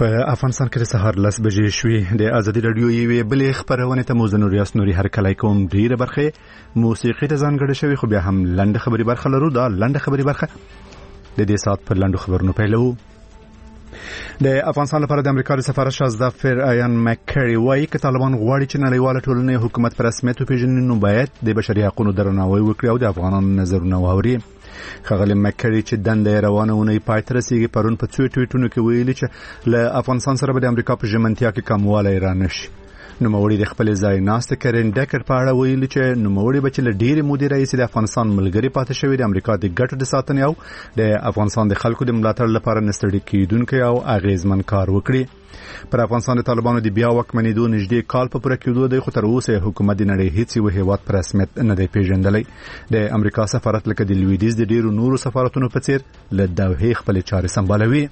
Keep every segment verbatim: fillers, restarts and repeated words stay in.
په افغانستان کې د سهار لس بجې شوې. د ازادي راډیو یوې بلې خبرونې ته مو زه نوریاس نوري هرکلی کوم. ډېره برخه موسیقي ته ځانګړې شوې، خو بیا هم لنډه خبري برخه لرو. دا لنډه خبري برخه د دې ساعت پر لنډو خبرونو پیلو. د افغانستان لپاره د امریکا د سفارت شازده فر آیان مکری وایي که طالبان غواړي چې نړیواله ټولنه حکومت پر رسمیت وپېژني نو باید د بشري حقوقو درناوی وکړي او د افغانانو نظرونه واوري. ښاغلی مکری چې دنده روانه اونۍ پای ته رسیږي پرون په څو ټویټونو کې ویلي چې له افغانستان سره به د امریکا په ژمنتیا کې کموالی رانشي. نوموړي د خپل ځای ناستې کرین ډکر په اړه ویلي چې نوموړي به چې له ډېرې مودې راهیسې د افغانستان ملګري پاتې شوي د امریکا د ګټو د ساتنې او د افغانستان د خلکو د ملاتړ لپاره نه ستړي کېدونکی او اغېزمن کار وکړي. پر افغانستان د طالبانو د بیا واکمنېدو نږدې کال په پوره کېدو دی، خو تر اوسه حکومت د نړۍ هېڅ یو هېواد په رسمیت نه دی پېژندلی. د امریکا سفارت لکه د لویدیځ د ډېرو نورو سفارتونو په څېر له دوحې خپلې چارې سمبالوي.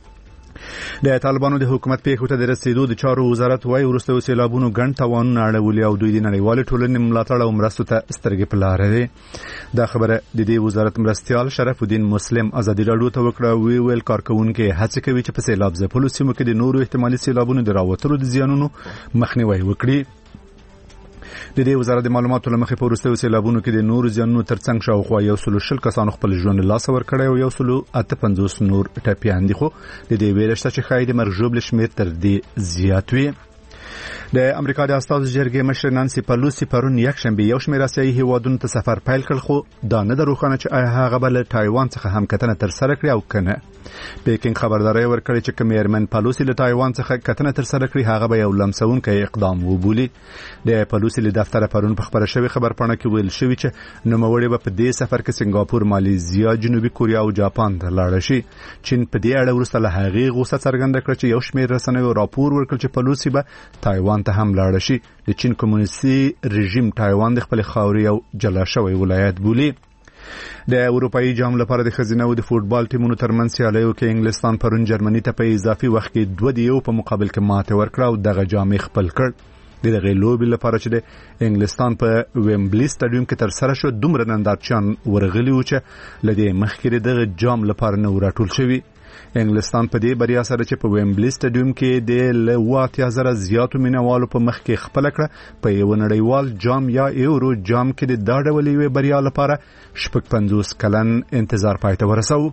د طالبانو د حکومت پیښو ته د رسیدو د چارو وزارت وايي وروسته سیلابونو ګڼ تاوانونه اړولي او دوی د نړیوالې ټولنې ملاتړ او مرستو ته سترګې په لاره دي. دا خبره د دې وزارت مرستیال شرف الدین مسلم ازادي راډیو ته وکړه. وی ویل کارکونکي هڅه کوي چې په سیلاب ځپلو سیمو کې د نورو احتمالي سیلابونو د راوتلو د زیانونو مخنیوي وکړي. د دې وزارت د معلوماتو له مخې په وروستیو سیلابونو کې د نورو زیانونو ترڅنګ شاوخوا یو سلو شل کسانو خپل ژوند له لاسه ورکړی او یو سلو اته پنځوس نور ټپیان دي، خو د دې ویره شته چې ښایي د مرګ ژوبل شمېر تر دې زیات وي. د امریکا د استازو جرګې مشر نانسي پلوسی پرون یکشنبه یو شمېر آسیایي هیوادونو ته سفر پیل کړ، خو دا نه ده روښانه چې آیا هغه به له تایوان څخه هم کتنه ترسره کړي او که نه. پیکینګ خبرداری ورکړې چې که میرمن پلوسی له تایوان څخه کتنه ترسره کړي هغه به یو لمسونکی اقدام وبولي. د پلوسی له دفتره پرون په خبره شوې خبرپاڼه کې ویل شوي چې نوموړی به په دې سفر کې سنګاپور، مالیزیا، جنوبي کوریا او جاپان ته لاړه شي. چین په دې اړه وروسته له هغې غوسه څرګنده کړه چې یو شمېر رسنیو راپور ورکړ چې پلوسی به تایوان ته هم لاړه شي. د چین کمونیستي رژیم تایوان د خپلې خاورې یو جلا شوی ولایت بولي. د اروپایي جام لپاره د ښځینه او د فوټبال ټیمونو ترمنځ سیالیو کې انګلستان پرون جرمني ته په اضافي وخت کې دوه د یو په مقابل کې ماته ورکړه او دغه جام خپل کړ. د دغې لوبې لپاره چې د انګلستان په ویمبلي سټاډیوم کې ترسره شو دومره نندارچیان ورغلي وو چې له دې مخکې د دغه جام لپاره نه و راټول شوي. انګلستان په دې بریا سره چې په ویمبلي سټاډیوم کې د له اوه اتیا زره زیاتو مینوالو په مخ کې خپله کړه، په یو نړیوال جام یا ایورو جام کې د دا ډول یوې بریا لپاره شپږ پنځوس کلن انتظار پای ته ورسو.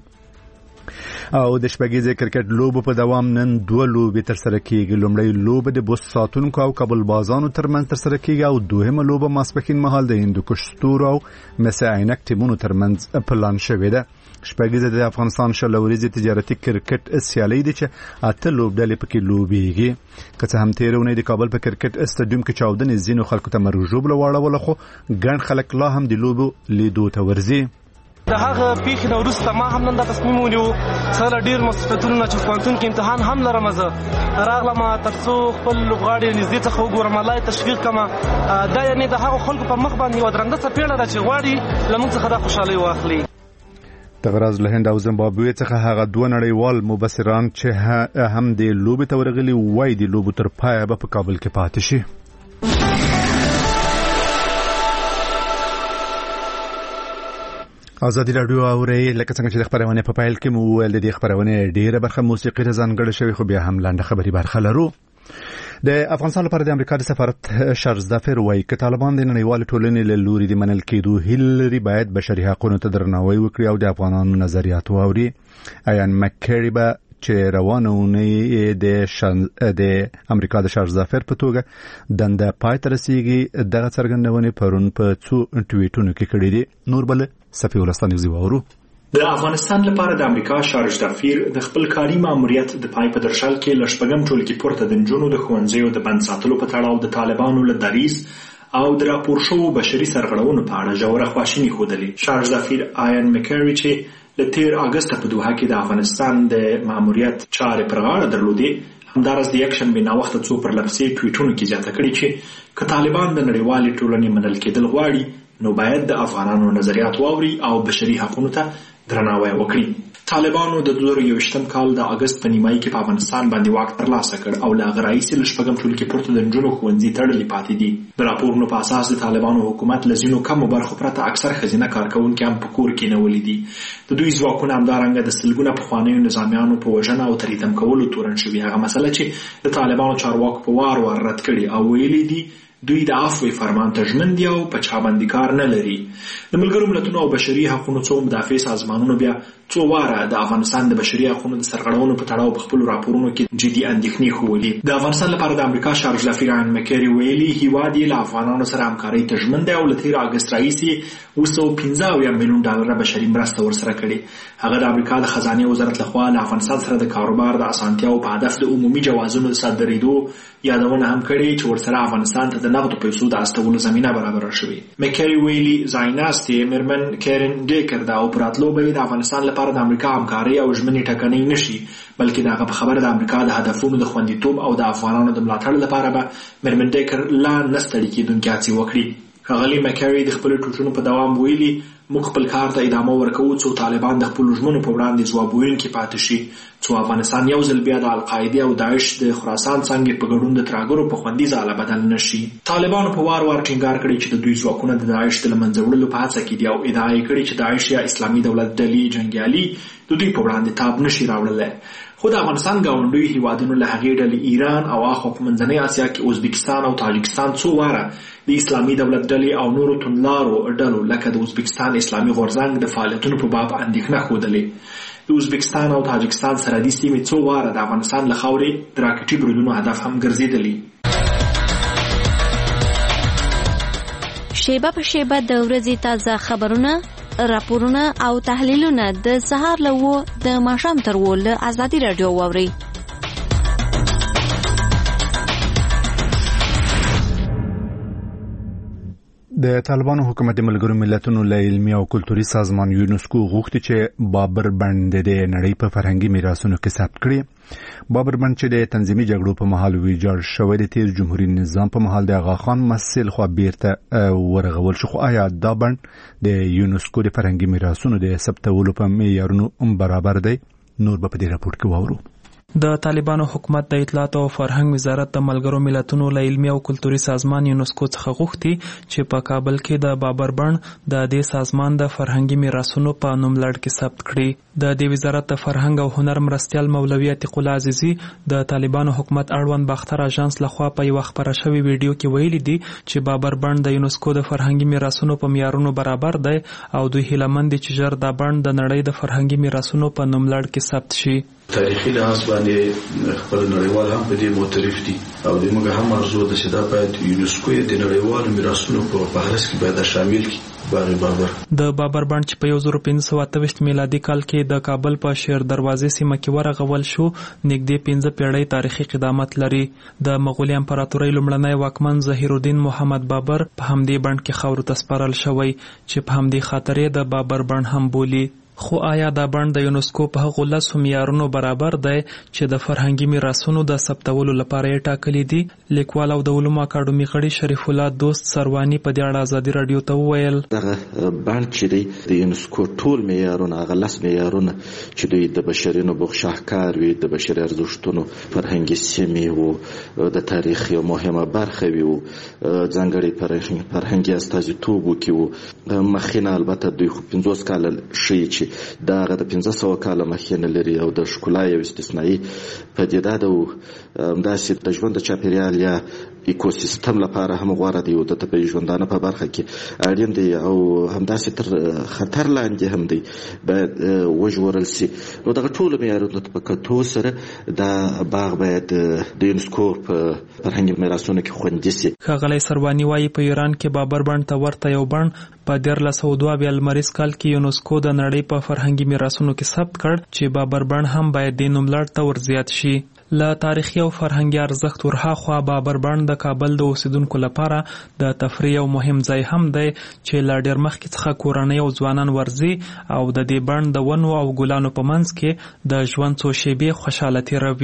او د شپږیزې کرکټ لوبو په دوام نن دوه لوبې ترسره کیږي. لومړی لوبه د بوس ساتونکو او کابل بازانو ترمنځ ترسره کیږي او دوهمه لوبه ماسپښین مهال د هندوکش ستورو او مس عینک ټیمونو ترمنځ پلان شوې ده. شپږیزه د افغانستان شل ورځې تجارتي کرکټ سیالۍ دي چې اته لوبډلې پکې لوبېږي. که څه هم تېره اونۍ د کابل په کرکټ اسټاډیوم کې چاودنې ځینو خلکو ته مرګ ژوبله واړوله، خو ګڼ خلک لا هم د لوبو لیدو ته ورځي. د هغه پیښې نه وروسته ما هم نن دا تصمیم ونیو سره ډېر مصیبتونه چې پوهنتون کې امتحان هم لرم زه راغلم تر څو خپل لوبغاړي نږدې څخه وګورم، الله یې تشویق کړم. دا یعنې د هغو خلکو په مخ باندې یوه درنده څپېړه ده چې غواړي له موږ څخه دا خوشحالۍ واخلي. دغه راز له هند او زیمبابوې څخه هغه دوه نړیوال مبصران چې هم د لوبې ته ورغلي وایي د لوبو تر پایه به په کابل کې پاتې شي. ازادي راډیو اوري لکه څنګه چې د خبرونه په پیل کې مو ویل د دې خبرونه ډیره برخه موسیقي ته ځانګړې شوی، خو بیا هم لنډه خبري برخه لرو. د افغانستان لپاره د امریکا د سفارت شازده فر وایي که طالبان د نړیوال ټولنې له لوري د منل کېدو هیله باید بشري حقوقو ته درناوی وکړي او د افغانانو نظریات واوري. ایان مکری به چې روانه اونۍ د شان د امریکا د شازده فر په توګه دنده پای ته رسیږي دغه څرګندونې پرون په څو ټویټونو کې کړې دي. نور بل صفي ولستان یوزي واورو. د افغانستان لپاره د امریکا شارج دفیر د خپل کاري ماموریت د پای په درشل کې لشپږم ټولګي پورته د نجونو د ښوونځیو د بند ساتلو په تړاو د طالبانو له دریځ او د راپور شوو بشري سرغړونو په اړه ژوره خواشیني ښودلې. شارج دفیر آیان مکری چې له تیر اګست په دوحه کې د افغانستان د ماموریت چارې پر غاړه درلودې همداراز د یکشنبې ناوخته څو پرلپسې ټویټونو کې زیاته کړې چې که طالبان د نړیوالې ټولنې منل کېدل غواړي نو باید د افغانانو نظریات واوري او بشري حقوقو ته درناوی وکړي. طالبانو د دوه زره یوویشتم کال د اگست په نیمایي کې په افغانستان باندې واک ترلاسه کړ او له هغه راهیسې له شپږم ټولګي پورته د نجونو ښوونځي تړلي پاتې دي. د راپورونو په اساس د طالبانو حکومت له ځینو کمو برخو پرته اکثر ښځینه کارکوونکي هم په کور کې نیولي دي. د دوی ځواکونه همدارنګه د سلګونه پخوانیو نظامیانو په وژنه او تریدم کولو تورن شوي، هغه مسله چې د طالبانو چارواکو په وار وار رد کړي او ویلي دي دوی د عفوې فرمان ته ژمن دي او په چا باندې کار نه لري. د ملګرو ملتونو او بشري حقوقو څو مدافع سازمانونو بیا څو واره د افغانستان د بشري حقوقو د سرغړونو په تړاو په خپلو راپورونو کې جدي اندېښنې ښودلې. د افغانستان لپاره د امریکا شارج لافیر ان مکری ویلي هیواد یې له افغانانو سره همکارۍ ته ژمن دی او له تېر اګست راهیسې اووه سوه پنځه اویا میلیون ډالره بشري مرسته ورسره کړې. هغه د امریکا د خزانې وزارت لخوا له افغانستان سره د کاروبار د اسانتیاو په هدف د عمومي جوازونو د صادرېدو یادونه هم کړې چې ورسره افغانستان ته د نغدو پیسو د استولو زمینه برابره شوې. مکری ویلي ځای ناستې میرمن کیرن ډیکر دا او په راتلو به د افغانستان لپاره د امریکا همکارۍ او ژمنې ټکنۍ نه شي، بلکې د هغه په خبره د امریکا د هدفونو د خوندیتوب او د افغانانو د ملاتړ لپاره به میرمن ډیکر لا نه ستړي کېدونکې هڅې وکړي. ښاغلي مکری د خپلو ټوټونو په دوام ویلي موږ خپل کار ته ادامه ورکوو څو طالبان د خپلو ژمنو په وړاندې ځواب ویونکي پاتې شي، څو افغانستان یو ځل بیا د القاعدې او داعش د خراسان څانګې په ګډون د ترهګرو په خوندي ځاله بدل نه شي. طالبانو په وار وار ټینګار کړی چې د دوی ځواکونه د داعش د له منځه وړلو په هڅه کې دي او ادعا یې کړې چې داعش یا اسلامي دولت ډلې جنګیالي د دوی په وړاندې تاب نشي راوړلی. خو د افغانستان ګاونډیو هیوادونو له هغې ډلې ایران او اخوا په منځنۍ اسیا کې ازبکستان او تاجکستان څو واره د اسلامي دولت ډلې او نورو توندلارو ډلو لکه د ازبکستان اسلامي غورځنګ د فعالیتونو په باب اندېښنه ښودلې. د ازبکستان او تاجکستان سرحدي سیمې څو واره د افغانستان له خاورې د راکټي بریدونو هدف هم ګرځېدلي. شیبه په شیبه د ورځې تازه خبرونه، راپورونه او تحلیلونه د سهار له اووه د ماښام تر اووه له ازادي راډیو واورئ. د طالبانو حکومت د ملګرو ملتونو له علمي او کلتوري سازمان یونسکو غوښتي چې بابر بند د نړۍ په فرهنګي میراثونو کې ثبت کړي. بابر بند چې د تنظیمي جګړو په مهال ویجاړ شوی د تیر جمهوریت نظام په مهال د آغا خان مسیل خو بیرته ورغول شو، خو آیا دا بند د یونسکو د فرهنګي میراثونو د ثبتولو په معیارونو برابر دی؟ نور به په دې راپور کې واورو. د طالبانو حکومت د اطلاعات او فرهنګ وزارت د ملګرو ملتونو له علمي او کلتوري سازمان یونسکو څخه غوښتي چې په کابل کې د بابر بند د دې سازمان د فرهنګي میراثونو په نوملړ کې ثبت کړي. د دې وزارت د فرهنګ او هنر مرستیال مولوي عتیق الله عزیزي د طالبانو حکومت اړوند باختر اژانس لخوا په یو خبره شوی ویډیو کې ویلي دي چې بابر بند د یونسکو د فرهنګي میراثونو په معیارونو برابر دی او دوی هیله مند دي چې ژر دا بند د نړۍ د فرهنګي میراثونو په نوملړ کې ثبت شي. تاریخي لحاظ باندې خپل نړیوال هم په دې معترف دي او د موږ هم ارزو ده چې دا باید یونسکو د نړیوالو میراثونو په فهرست کې باید شامل کړي. بابر د بابر بند چې په یو زر پنځه سوه اته ویشت میلادي کال کې د کابل په شیر دروازې سیمه کې ورغول شو، نږدې پنځه پیړۍ تاریخي قدامت لري. د مغولي امپراتورۍ لومړنی واکمن ظهیرالدین محمد بابر په همدې بند کې خاورو ته سپارل شوی چې په همدې خاطر یې د بابر بند هم بولي. خو آیا دا بند د یونسکو په هغو لسو معیارونو برابر دی چې د فرهنګي میراثونو د ثبتولو لپاره یې ټاکلي دي؟ لیکوال او د علومو اکاډمي غړي شریف الله دوست سرواني په دې اړه ازادي راډیو ته وویل دغه بند چې دی د یونسکو ټول معیارونه هغه لس معیارونه چې دوی د بشري نبوغ شاهکار وي، د بشري ارزښتونو فرهنګي سیمې وو، د تاریخ یو مهمه برخه وي، ځانګړی فرهنګي استازیتوب وکړي وو. مخینه البته دوی خو پنځوس کاله ښیي چې دا هغه د پنځه سوه کاله مخینه لري او د ښکلا یو استثنایي پدیده ده او همداسې د ژوند د چاپېریال یا ایکوسیستم لپاره هم غوره دی او د طبیعي ژوندانه په برخه کې اړین دی او همداسې تر خطر لاندې هم دی باید وژغورل سي. نو دغه ټولو معیارونو ته په کتو سره دا باغ باید د یونسکو په فرهنګي میراثونو کې خوندي سي. ښاغلی سرواني وایي په ایران کې بابر بند ته ورته یو بند په دیارلس سوه دوه اویا لمریز کال کې یونسکو د نړۍ په فرهنګي میراثونو کې ثبت کړ چې بابر بند هم باید دې نوملړ ته ورزیات شي. له تاریخي او فرهنګي ارزښت ورهاخوا بابر بند د کابل د اوسیدونکو لپاره د تفریح او مهم ځای هم دی چې لا ډېر مخکې څخه کورنۍ او ځوانان ورځي او د دې بند د ونو او ګلانو په منځ کې د ژوند څو شیبې خوشحاله تېروي.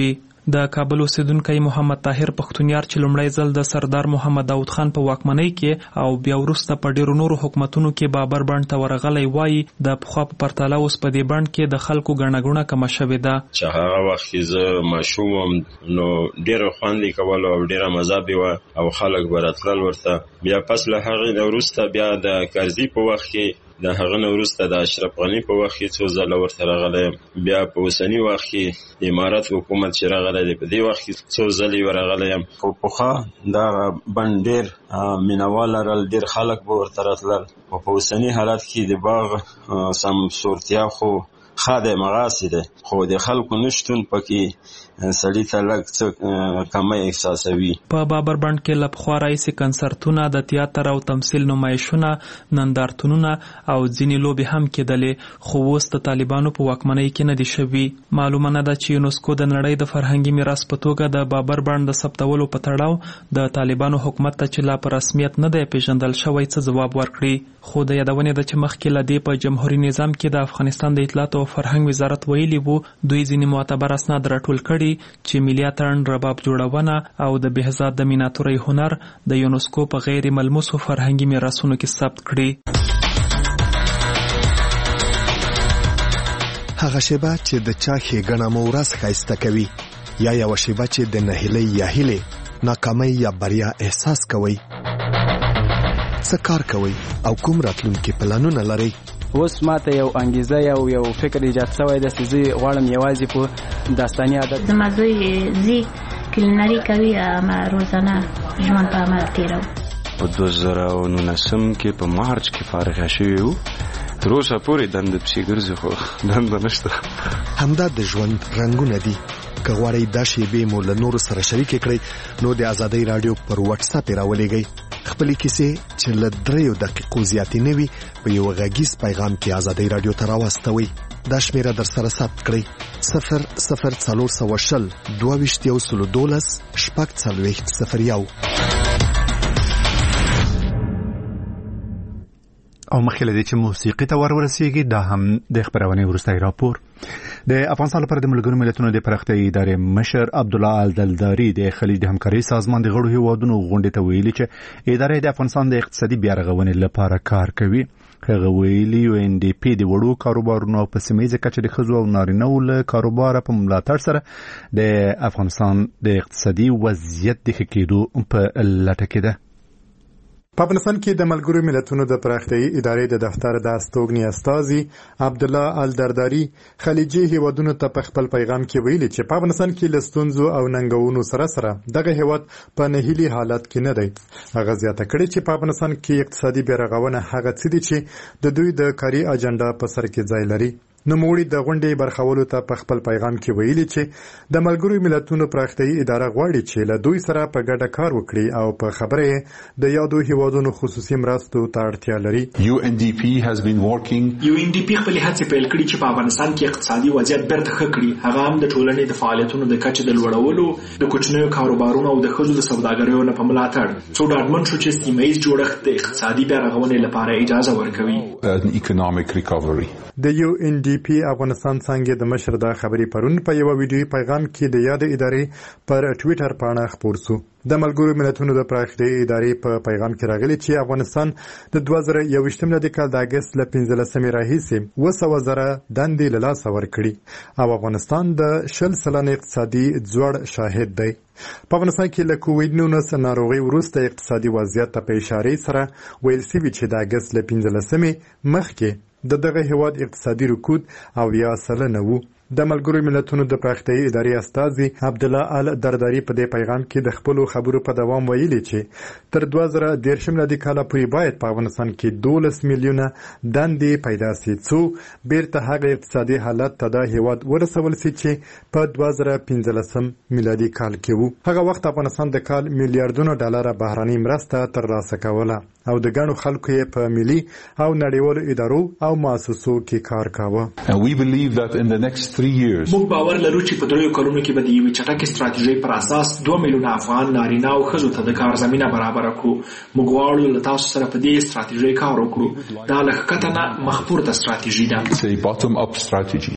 د کابل اوسیدونکی محمد طاهر پښتونیار چې لومړی ځل د سردار محمد داود خان په واکمنۍ کې او بیا وروسته په ډیرو نورو حکومتونو کې بابر بند ته ورغلی وایي د پخوا په پرتله اوس په دې بند کې د خلکو ګڼه ګوڼه کمه شوې ده. چې هغه وخت کې زه ماشوم وم نو ډېره خوند یې کول او ډېره مزه به وه او خلک به راتلل ورته. بیا پس له هغې نه وروسته بیا د کرزي په وخت کې د هغه نه وروسته د اشرف غني په وخت کې څو ځله ورته راغلی یم. بیا په اوسني وخت کې د امارت حکومت چې راغلی دی په دې وخت کې څو ځلې ورغلی یم. خو پخوا دغه بند ډېر مینوال لرل، ډېر خلک به ورته راتلل. خو په اوسني حالت کې د باغ سمسورتیا خو ښه دی، مغاسې دی، خو د خلکو نشتون پکې سړي ته لږ څه کمی احساسوي. په بابر بند کې له پخوا راهیسې کنسرتونه، د تیاتر او تمثیل نمایشونه، نندارتونونه او ځینې لوبې هم کېدلې، خو اوس د طالبانو په واکمنۍ کې نه دي شوي. معلومه نه ده چې یونسکو د نړۍ د فرهنګي میراث په توګه د بابر بند د ثبتولو په تړاو د طالبانو حکومت ته چې لا په رسمیت نه دی پیژندل شوی څه ځواب ورکړي. خو د یادونې ده چې مخکې له دې په جمهوري نظام کې د افغانستان د اطلاعات او فرهنګ وزارت ویلي وو دوی ځینې معتبر اسناد راټول کړي چې ملي اتڼ، رباب جوړونه او د بهزاد د میناتورۍ هنر د یونسکو په غیر ملموسو فرهنګي میراثونو کې ثبت کړي. هغه شیبه چې د چا ښېګڼه مو ورځ ښایسته کوي، یا یوه شیبه چې د نهیلۍ یا هیلې، ناکامۍ یا بریا احساس کوئ. څه کار کوئ او کوم راتلونکي پلانونه لرئ؟ اوس ماته یو انګیزه یو یو فکر ایجاد شوی دی چې زه غواړم یوازې په داستاني عادت زما زوی ځي کلینري کوي، اما روزانه ژوند په عمل تېروم. په دوه زره او نولسم کې په مارچ کې فارغه شوي وو، تر اوسه پورې دنده پسې ګرځي خو دنده نشته. همدا د ژوند رنګونه دي. که غواړئ دا شیبې مو له نورو سره شریکې کړئ نو د ازادۍ راډیو پر واتس اپ یې راولېږئ. خپلې کیسې چې له دریو دقیقو زیاتې نه وي په یو غږیز پیغام کې ازادۍ راډیو ته راواستوئ. دا شمیره در سره ثبت کړئ: صفر صفر څلور سوه شل دوه ویشت یو سلو دولس شپږ څلوېښت صفر یو. او مخکې له دې چې موسیقي ته ور ورسیږي دا هم د خبرونې وروستی راپور. د افغانستان لپاره د ملګرو ملتونو د پراختیایي ادارې مشر عبدالله الدلداري د خلیج د همکارۍ سازمان د غړو هیوادونو غونډې ته ویلي چې ادارې د افغانستان د اقتصادي بیارغونې لپاره کار کوي. هغه ویلي یو ان ډي پی د وړو کاروبارونو په سیمه کچه د ښځو او نارینه‌و له کاروبار په ملاتړ سره د افغانستان د اقتصادي وضعیت د ښه کېدو په لټه کې ده. په افغانستان کې د ملګرو ملتونو د پراختیایي ادارې د دفتر د استوګنې استازي عبدالله الدرداري خلیجي هیوادونو ته په خپل پیغام کې ویلي چې په افغانستان کې له ستونزو او ننګونو سره سره دغه هیواد په نهیلي حالت کې نه دی. هغه زیاته کړې چې په افغانستان کې اقتصادي بیارغونه هغه څه دي چې د دوی د کاري اجنډا په سر کې ځای لري. نوموړي د غونډې برخولو ته په خپل پیغام کې ویلي چې د ملګرو ملتونو پراختیایي اداره غواړي چې له دوی سره په ګډه کار وکړي او په خبره د یادو هیوادونو خصوصي مرستو ته اړتیا لري. یو ان ډي پی has been working یو ان ډي پی خپل هڅې پیل کړي چې په افغانستان کې اقتصادي وضعیت بیرته ښه کړي. هغه هم د ټولنې د فعالیتونو د کچې د لوړولو، د کوچنیو کاروبارونو او د ښځو د سوداګریو نه په ملاتړ څو ډاډمن شو چې سیمه ییز جوړښت د اقتصادي بیارغونې لپاره اجازه ورکوي. economic recovery د یو ان ډي پی افغانستان څنګه د مشر دا خبري پرون په یو ویډیو پیغام کې د یاد ادارې پر ټوئیټر باندې خبر شو. د ملګرو ملتونو د پراختیایي ادارې په پیغام کې راغلي چې افغانستان د دوه زره یوویشتم د کال د اگست له پنځلسمې راهیسې اوه سوه زره دندې له لاسه ورکړي او افغانستان د شل سلنه اقتصادي ځوړ شاهد دی. په افغانستان کې له کووډ نولس ناروغي وروسته اقتصادي وضعیت ته په اشاره سره ویل شوي چې د اگست له پنځلسمې مخکې د دغه هیواد اقتصادي رکود او یا سلنه وو. د ملګرو ملتونو د پراختیایي ادارې استازي عبدالله الدرداري په دې پیغام کې د خپلو خبرو په دوام ویلي چې تر دوه زره دېرشم د کال پورې باید په افغانستان کې دولس میلیونه دندې پیدا سي څو بیرته هغه اقتصادي حالت ته د هیواد ورسول سي چې په دوه زره پنځلسم میلادي کال کې وو. هغه وخت افغانستان د کال میلیارډونو ډالر بهراني مرسته ترلاسه کوله او د ګڼو خلکو یې په ملي او نړیوالو ادارو او مؤسسو کې کار کاوه. And we believe that in the next three years موږ باور لرو چې په دریو کلونو کې به د یوې چټکې ستراتیژۍ پر اساس دوه میلیونه افغان نارینه او ښځو ته د کار زمینه برابره کړو. موږ غواړو له تاسو سره په دې ستراتیژۍ کار وکړو. دا له ښکته نه مخ پورته ستراتیژي ده. It's a bottom up strategy.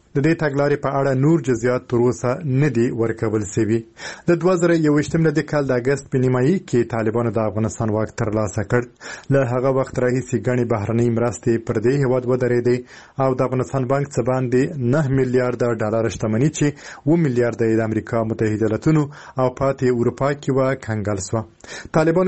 د دې تګلارې په اړه نور جزئیات تر اوسه نه دي ورکول شوي. د دوه زره یوویشتم د کال د اګست په نیمایي کې طالبانو د افغانستان واک ترلاسه کړ. له هغه وخت راهیسې ګڼې بهرنۍ مرستې پر دې هېواد ودرېدې او د افغانستان بانک څخه باندې نه میلیارډ ډالر شتمني چې اوه میلیارډ د امریکا متحده ایالاتونو او پاتې اروپا کې وه کنګل شوه. طالبانو